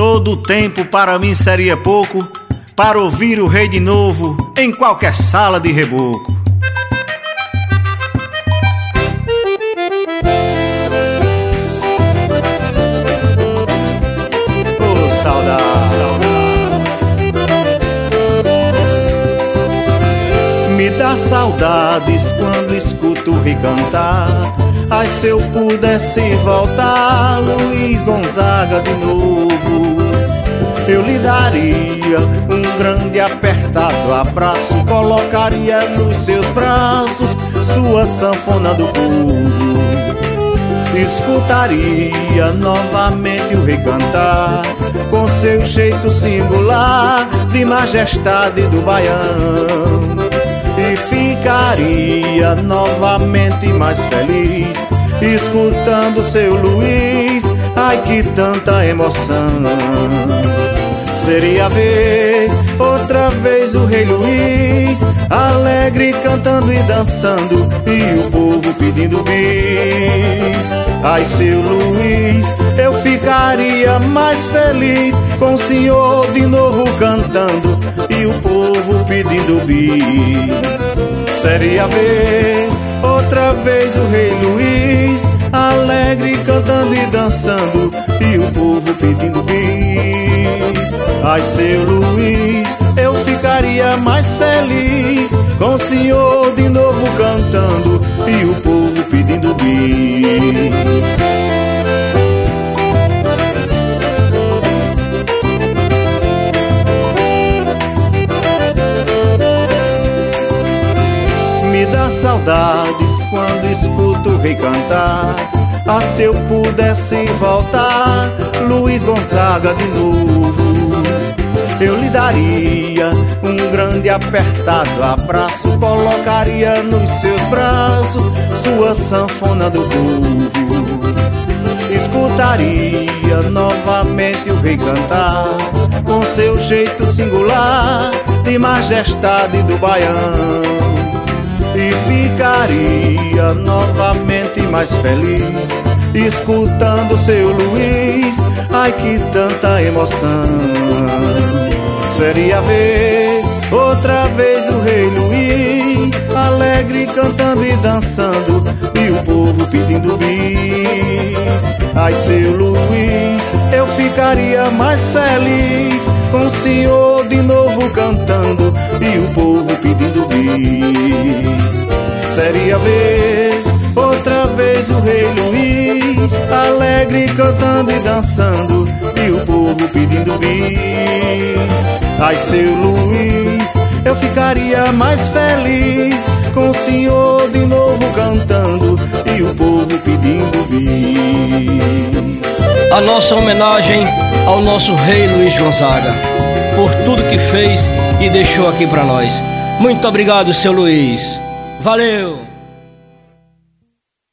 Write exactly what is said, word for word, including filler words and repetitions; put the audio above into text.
Todo o tempo para mim seria pouco para ouvir o rei de novo em qualquer sala de reboco. Oh, saudade, saudade. Me dá saudades quando escuto o rei cantar. Ai, se eu pudesse voltar, Luiz Gonzaga de novo, eu lhe daria um grande apertado abraço, colocaria nos seus braços sua sanfona do povo, escutaria novamente o rei cantar, com seu jeito singular de majestade do baião, e ficaria novamente mais feliz, escutando seu Luiz. Ai, que tanta emoção! Seria ver outra vez o rei Luiz, alegre cantando e dançando, e o povo pedindo bis. Ai, seu Luiz, eu ficaria mais feliz com o senhor de novo cantando e o povo pedindo bis. Seria ver outra vez o rei Luiz, alegre cantando e dançando, e o povo pedindo bis. Ai, seu Luiz, eu ficaria mais feliz com o senhor de novo cantando e o povo pedindo bis. Me dá saudades quando escuto o rei cantar. Ah, se eu pudesse voltar, Luiz Gonzaga de novo, eu lhe daria um grande apertado abraço, colocaria nos seus braços sua sanfona do povo, escutaria novamente o rei cantar, com seu jeito singular de majestade do baião, e ficaria novamente mais feliz, escutando seu Luiz. Ai, que tanta emoção! Seria ver outra vez o rei Luiz, alegre cantando e dançando, e o povo pedindo bis. Ai, seu Luiz, eu ficaria mais feliz com o senhor de novo cantando e o povo pedindo bis. Seria ver outra vez o rei Luiz, alegre cantando e dançando, e o povo pedindo bis. Ai, seu Luiz, eu ficaria mais feliz com o senhor de novo cantando e o povo pedindo bis. A nossa homenagem ao nosso rei Luiz Gonzaga, por tudo que fez e deixou aqui pra nós. Muito obrigado, seu Luiz. Valeu!